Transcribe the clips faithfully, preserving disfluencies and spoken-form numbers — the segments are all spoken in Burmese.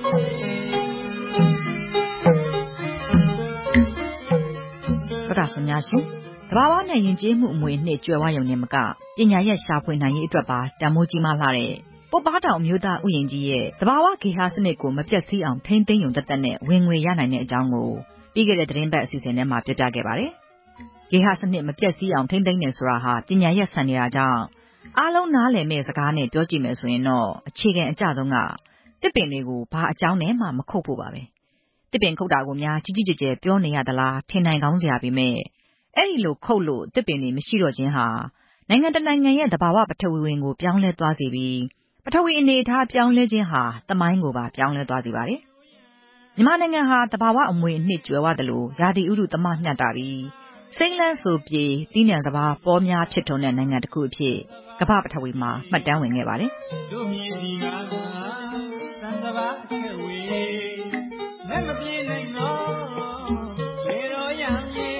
သောတာရှင်များရှင်တဘာဝနဲ့ယဉ်ကျေးမှုအမွေအနှစ်ကြွယ်ဝရုံနဲ့မကပညာရဲ့ရှာဖွေနိုင်ရေးအတွက်ပါတန်မိုးကြီးမားလာတဲ့ပုပ္ပားတောင်အမျိုးသားဥယျာဉ်ကြီးရဲ့တဘာဝဂေဟစနစ်ကိုမပြတ်စည်းအောင်ထိန်းသိမ်းရုံသက်သက်နဲ့ဝင်ငွေရနိုင်တဲ့အကြောင်းကိုပြီးခဲ့တဲ့သတင်းပတ်အစီအစဉ်ထဲမှာပြပြခဲ့ပါတယ်။ဂေဟစနစ်မပြတ်စည်းအောင်ထိန်းသိမ်းနေဆိုတာဟာပညာရဲ့ဆန်နေတာကြောင့်အားလုံးနားလည်မဲ့စကားနဲ့ပြောကြည့်မယ်ဆိုရင်တော့အခြေခံအကျဆုံးကတစ်ပင်တွေကိုဘာအကြောင်းနဲ့မှမခုတ်ဖို့ပါပဲ။တစ်ပင်ခုတ်တာကိုများကြီးကြီးကျယ်ကျယ်ပြောနေရသလားထင်နိုင်ကောင်းစရာပေမဲ့အဲ့ဒီလိုခုတ်လို့တစ်ပင်တွေမရှိတော့ခြင်းဟာနိုင်ငံတနိုင်ငံရဲ့သဘာဝပထဝီဝင်ကိုပြောင်းလဲသွားစေပြီးပထဝီအနေအထားပြောင်းလဲခြင်းဟာသမိုင်းကိုပါပြောင်းလဲသွားစေပါတယ်။မြန်မာနိုင်ငံဟာသဘာဝအမွေအနှစ်ကျွယ်ဝသလိုရာသီဥတုသမားမျှတာပြီးစိမ့်လန်းဆိုပြေသီးနှံစပါးပေါ်များဖြစ်ထွန်းတဲ့နိုင်ငံတစ်ခုအဖြစ်ကမ္ဘာပထဝီမှာမှတ်တမ်းဝင်ခဲ့ပါတယ်။တို့မြေဒီကသံသဘာအထက်ဝေလက်မပြေနိုင်တော့ရေတော်ရံမြေ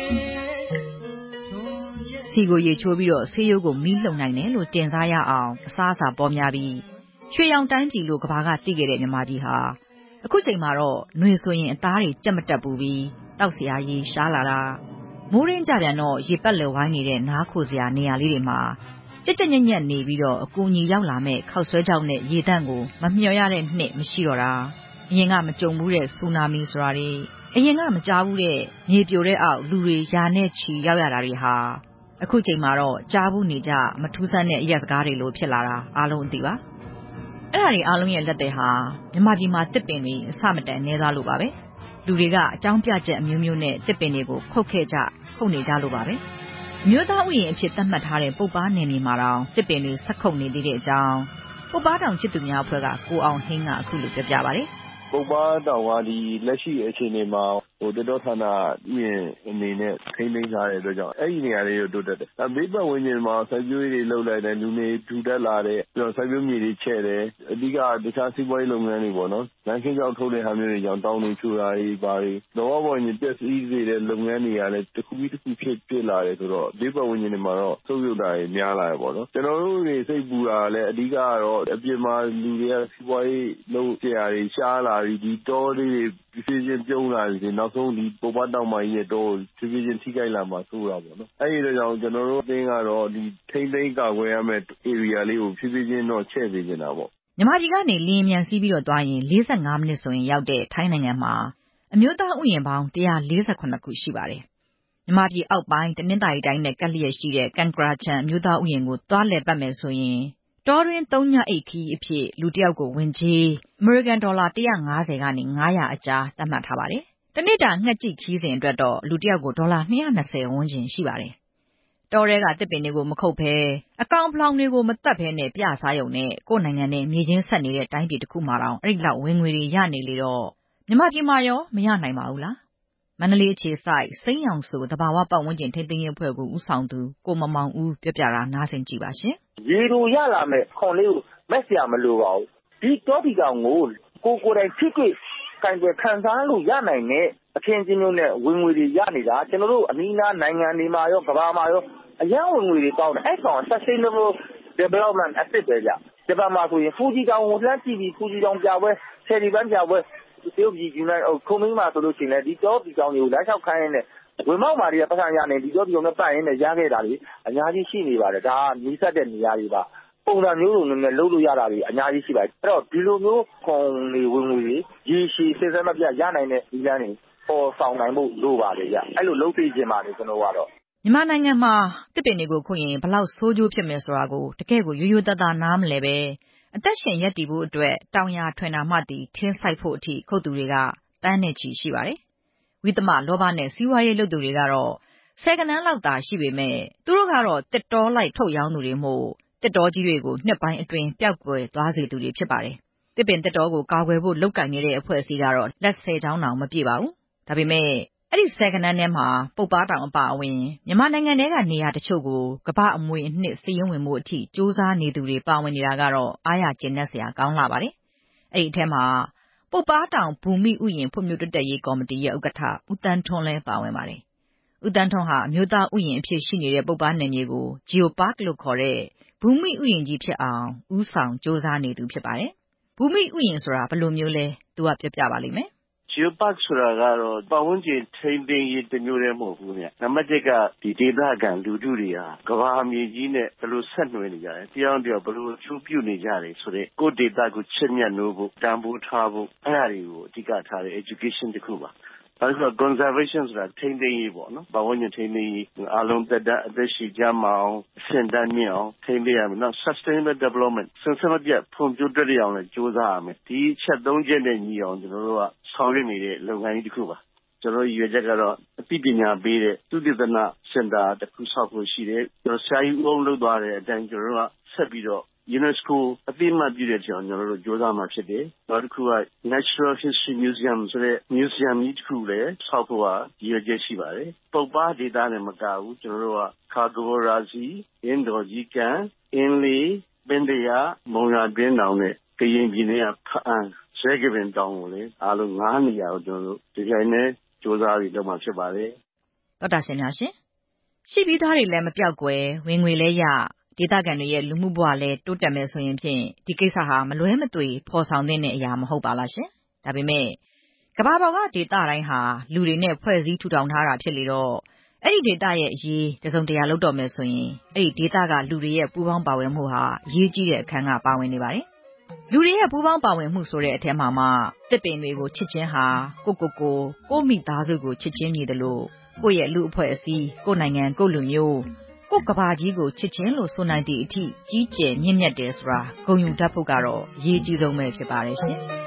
စီကိုရေချိုးပြီးတော့ဆေးရိုးကိုမီးလှုံနိုင်တယ်လို့တင်စားရအောင်အစားအစာပေါ်များပြီးရွှေရောင်တိုင်းပြည်လို့ကမ္ဘာကသိခဲ့တဲ့မြန်မာပြည်ဟာအခုချိန်မှာတော့ຫນွေဆိုရင်အသားတွေကြက်မတက်ဘူးပြီးတောက်စရာရေရှားလာတာမိုးရင်းကြပြန်တော့ရေပတ်လည်ဝိုင်းနေတဲ့နားခိုစရာနေရာလေးတွေမှာကြက်ကြက်ညက်ညက်နေပြီးတော့အကူအညီရောက်လာမဲ့ခောက်ဆွဲကြောက်နဲ့ရေတန့်ကိုမမျှော်ရတဲ့နှစ်မရှိတော့တာအရင်ကမကြုံဘူးတဲ့ဆူနာမီဆိုတာတွေအရင်ကမကြားဘူးတဲ့မြေပြိုတဲ့အောက်လူတွေယာနဲ့ချီရောက်ရတာတွေဟာအခုချိန်မှာတော့ကြားဘူးနေကြမထူးဆန်းတဲ့အရက်စကားတွေလိုဖြစ်လာတာအားလုံးအသိပါအဲ့ဒါတွေအားလုံးရဲ့လက်သည်ဟာမြန်မာပြည်မှာတစ်ပင်တွေအဆမတန်နေသားလို့ပါပဲလူတွေကအကြောင်းပြချက်အမျိုးမျိုးနဲ့တစ်ပင်တွေကိုခုတ်ခဲ့ကြခုတ်နေကြလို့ပါပဲအမျိုးသားဥယျာဉ်အဖြစ်သတ်မှတ်ထားတဲ့ပုပ္ပားနယ်မြေမှာတောင်တစ်ပင်တွေဆက်ခုတ်နေသေးတဲ့အကြောင်းပုပ္ပားတောင်ချစ်သူများအဖွဲ့ကကိုအောင်ဟင်းကအခုလိုပြောပြပါတယ်ပုပ္ပားတောင်ကဒီလက်ရှိအခြေအနေမှာဟိုတတော်ဌာနဥယျာဉ်အနေနဲ့ထိန်းသိမ်းထားတဲ့အတွက်ကြောင့်အဲ့ဒီနေရာလေးကိုတိုးတက်တယ်။ဘေးပတ်ဝန်းကျင်မှာစိုက်ပျိုးရေးတွေလုပ်လိုက်တယ်လူနေထူထပ်လာတယ်ပြီးတော့စိုက်ပျိုးမြေတွေချဲ့တယ်အဓိကတခြားစီးပွားရေးလုပ်ငန်းတွေပေါ့နော်လမ်းခင်းကြောက်ထုတ်တဲ့ဟာမျိုးတွေကြောင့်တောင်းနေချူတာတွေပါတွေတော့ဘောဝင်ပြည့်စည်စေတဲ့လုပ်ငန်းတွေကလည်းတစ်ခုပြီးတစ်ခုဖြစ်ဖြစ်လာတယ်ဆိုတော့ဘေးပတ်ဝန်းကျင်တွေမှာတော့ဆုပ်ယုပ်တာတွေများလာတယ်ပေါ့နော်ကျွန်တော်တို့တွေစိတ်ပူတာလည်းအဓိကကတော့အပြင်မှာလူတွေကစီးပွားရေးလုပ်ကြရာတွေရှားလာပြီးဒီတောလေးတွေဖြည်းဖြည်းချင်းပြုံးလာပြီးနောက်ဆုံးဒီပုပ္ပားတောင်မကြီးရဲ့တော့ဖြည်းဖြည်းချင်းထိခိုက်လာမှာဆိုတာပေါ့နော်အဲ့ဒီတော့ကြောင့်ကျွန်တော်တို့အသင်းကတော့ဒီထိမ့်သိမ်းကာကွယ်ရမယ့် area လေးကိုဖြည်းဖြည်းချင်းတော့ချဲ့ပေးနေတာပေါ့မြန်မာပြည်ကနေလင်းမြန်စီးပြီးတော့သွားရင်၄၅မိနစ်ဆိုရင်ရောက်တဲ့ထိုင်းနိုင်ငံမှာအမျိုးသားဥယျာဉ်ပေါင်း၁၄၇ခုရှိပါတယ်မြန်မာပြည်အောက်ပိုင်းတနင်္သာရီတိုင်းနဲ့ကပ်လျက်ရှိတဲ့ကန်ကရာချန်အမျိုးသားဥယျာဉ်ကိုသွားလည်ပတ်မယ်ဆိုရင်တောတွင်းသုံးညအိတ်ခီးအဖြစ်လူတစ်ယောက်ကိုဝင်ကြေးအမေရိကန်ဒေါ်လာ၁၅၀ကနေ၅၀၀အကြားသတ်မှတ်ထားပါတယ်။တနေ့တာငှက်ကြည့်ခီးစဉ်အတွက်တော့လူတစ်ယောက်ကိုဒေါ်လာ၂၂၀ဝန်းကျင်ရှိပါတယ်။တောထဲကတစ်ပင်တွေကိုမခုတ်ဘဲအကောင်ဖလောင်တွေကိုမတတ်ဘဲနဲ့ပြစားရုံနဲ့ကိုယ့်နိုင်ငံနဲ့မြေချင်းဆက်နေတဲ့တိုင်းပြည်တစ်ခုမှာတောင်အဲ့ဒီလောက်ဝင်ငွေတွေရနေလေတော့မြန်မာပြည်မှာရောမရနိုင်ပါဘူးလား။မန္တလေးအခြေစိုက်စိမ်းရောင်ဆိုသဘာဝပတ်ဝန်းကျင်ထိန်းသိမ်းရေးအဖွဲ့ကိုဦးဆောင်သူကိုမမောင်ဦးပြောပြတာနားဆင်ကြည့်ပါရှင်။ရေတို့ရလာမဲ့ခွန်လေးကိုမက်စရာမလိုပါဘူး။ဒီတောပီကောင်ကိုကိုကိုယ်တိုင်ဖြစ်ဖြစ်ကန်ကြခံစားလို့ရနိုင်တဲ့အခင်းချင်းမျိုးနဲ့ဝင်ငွေတွေရနေတာကျွန်တော်တို့အနည်းနာနိုင်ငံတွေမှာရောကမ္ဘာမှာရောအရန်ဝင်ငွေတွေပေါင်းတယ်အဲ့ကောင် sustainable development asset ပဲကြ။ဂျပန်မှာဆိုရင်ဖူဂျီတောင်ကိုလှမ်းကြည့်ပြီးဖူဂျီတောင်ပြပွဲဆယ်ဒီပန်းပြပွဲတရုတ်ပြည်ယူနိုက်ခုံမင်းမှာဆိုလို့ရှိရင်လည်းဒီတောပီကောင်တွေကိုလက်လျှောက်ခိုင်းရင်းနဲ့ဝင်မောက်မာတွေကပတ်စံရနေဒီတောပီကောင်နဲ့ပတ်ရင်းနဲ့ရခဲ့တာလေအများကြီးရှိနေပါတယ်ဒါကနီးစပ်တဲ့နေရာတွေပါပုံစံမျိုးလိုနဲ့လှုပ်လို့ရတာတွေအများကြီးရှိပါတယ်အဲ့တော့ဒီလိုမျိုးခွန်တွေဝင်ငွေတွေရေရှည်စစ်စဲမပြရနိုင်တဲ့ဒီလမ်းတွေပေါ်ဆောင်နိုင်ဖို့လိုပါတယ်ဗျအဲ့လိုလုပ်သိချင်ပါတယ်ကျွန်တော်ကတော့မြန်မာနိုင်ငံမှာတစ်ပင်တွေကိုခုရင်ဘလောက်ဆိုးကျိုးဖြစ်မယ်ဆိုတာကိုတကယ့်ကိုရိုးရိုးသားသားနားမလဲပဲအသက်ရှင်ရပ်တည်ဖို့အတွက်တောင်ယာထွင်တာမှတည်ထင်းဆိုင်ဖို့အထိခုတ်သူတွေကတန်းနဲ့ချီရှိပါတယ်ဝိသမလောဘနဲ့စီးပွားရေးလုပ်သူတွေကတော့ဆယ်ကနန်းလောက်သာရှိပေမဲ့သူတို့ကတော့တစ်တောလိုက်ထုတ်ရောင်းသူတွေမို့တစ်တောကြီးတွေကိုနှစ်ပိုင်းအတွင်းပျောက်ကွယ်သွားစေသူတွေဖြစ်ပါတယ်တစ်ပင်တစ်တောကိုကာကွယ်ဖို့လုပ်ကင်နေတဲ့အဖွဲ့အစည်းကတော့လက်ဆယ်ချောင်းတောင်မပြည့်ပါဘူးဒါပေမဲ့အဲ့ဒီဆယ်ကနန်းထဲမှာပုပ္ပားတောင်အပါအဝင်မြန်မာနိုင်ငံထဲကနေရာတချို့ကိုကမ္ဘာအမွေအနှစ်စည်ရင်းဝင်မှုအထိစူးစမ်းနေသူတွေပါဝင်နေတာကတော့အားရကျေနပ်စရာကောင်းလာပါတယ်အဲ့ဒီအထဲမှာပုပ္ပားတောင်ဘူမိဥယျာဉ်ဖွံ့ဖြိုးတိုးတက်ရေးကော်မတီရဲ့ဥက္ကဋ္ဌဦးတန်းထွန်းလည်းပါဝင်ပါတယ်ဦးတန်းထွန်းဟာအမျိုးသားဥယျာဉ်အဖြစ်ရှိနေတဲ့ပုပ္ပားနယ်မြေကို Geopark လို့ခေါ်တဲ့ဘူမိဥယျာဉ်ကြီးဖြစ်အောင်ဦးဆောင်စူးစမ်းနေသူဖြစ်ပါတယ်ဘူဘူမိဥယျာဉ်ဆိုတာဘယ်လိုမျိုးလဲသူကပြောပြပါလိမ့်မယ် Geopark ဆိုတာကတော့ပတ်ဝန်းကျင်ထိန်းသိမ်းရေးတစ်မျိုးတည်းမဟုတ်ဘူးဗျ။နံပါတ်တစ်ကဒီဒေသခံလူထုတွေဟာကမ္ဘာမြေကြီးနဲ့ဘယ်လိုဆက်နွယ်နေကြလဲ။တရားတရားဘယ်လိုအကျိုးပြုနေကြလဲဆိုတဲ့ကိုယ့်ဒေသကိုချစ်မြတ်နိုးဖို့တန်ဖိုးထားဖို့အဲ့ဒါတွေကိုအဓိကထားတဲ့ education တစ်ခုပါ။ဒါဆို conservation ဆိုတာထိန်းသိမ်းရေးပေါ့နော်။ပတ်ဝန်းကျင်ထိန်းသိမ်းရေးအားလုံးသက်တမ်းအသက်ရှည်ကြမှာအောင်အဆင့်တန်းမြင့်အောင်ထိန်းသိမ်းရမယ်။နောက် sustainable development စံစမပြတ်ဖွံ့ဖြိုးတိုးတက်အောင်လည်းကြိုးစားရမယ်။ဒီချက်သုံးချက်နဲ့ညီအောင်ကျွန်တော်တို့ကဆောင်ရွက်နေတဲ့လုပ်ငန်းကြီးတစ်ခုပါကျွန်တော်ရည်ရွယ်ချက်ကတော့အသိပညာပေးတဲ့သုတေသနစင်တာတစ်ခုဆောက်ဖို့ရှိတယ်ကျွန်တော်ဆရာကြီးဦးအောင်လုပ်သွားတဲ့အတိုင်းကျွန်တော်တို့ကဆက်ပြီးတော့ UNESCO အသိအမှတ်ပြုတဲ့ကြောင်ကျွန်တော်တို့ကြိုးစားမှာဖြစ်တယ်နောက်တစ်ခုက Natural History Museum ဆိုတဲ့ museum ကြီးတစ်ခုလည်းဆောက်ဖို့ရည်ရွယ်ချက်ရှိပါတယ်ပုပ္ပဒေသနဲ့မကဘူးကျွန်တော်တို့ကခါဂိုရာစီအင်းတော်ကြီးကန်အင်းလေးပင်တရာမုံရတွင်းတောင်နဲ့ကရင်ပြည်နယ်ကဖအံဆွဲကပင်တောင်ကိုလေအားလုံးငါးနေရာကိုကျွန်တော်တို့ဒီကြိုင်နဲ့စူးစမ်းပြီးလုပ်မှာဖြစ်ပါတယ်ဒေါက်တာရှင်များရှင်ရှိပြီးသားတွေလည်းမပြောက်ကွယ်ဝင်ငွေလည်းရဒေသခံတွေရဲ့လူမှုဘဝလည်းတိုးတက်မယ်ဆိုရင်ဖြင့်ဒီကိစ္စဟာမလွဲမသွေဖော်ဆောင်တဲ့အရာမဟုတ်ပါလားရှင်ဒါပေမဲ့ကမ္ဘာပေါ်ကဒေသတိုင်းဟာလူတွေနဲ့ဖွဲ့စည်းထူထောင်ထားတာဖြစ်လေတော့အဲ့ဒီဒေသရဲ့အရေးတစုံတရာလုပ်တော့မယ်ဆိုရင်အဲ့ဒီဒေသကလူတွေရဲ့ပူးပေါင်းပါဝင်မှုဟာအရေးကြီးတဲ့အခန်းကပါဝင်နေပါတယ်လူတွေရဲ့ပူးပေါင်းပါဝင်မှုဆိုတဲ့အထက်မှာမှတစ်ပင်တွေကိုချစ်ချင်းဟာကိုကိုကိုကိုမိသားစုကိုချစ်ချင်းမြည်တယ်လို့ကိုယ့်ရဲ့လူအဖွဲ့အစည်းကိုနိုင်ငံကိုလူမျိုးကိုကဘာကြီးကိုချစ်ချင်းလို့ဆိုနိုင်သည့်အထိကြီးကျယ်မြင့်မြတ်တယ်ဆိုတာဂုဏ်ယူတတ်ဖို့ကတော့အရေးကြီးဆုံးပဲဖြစ်ပါတယ်ရှင်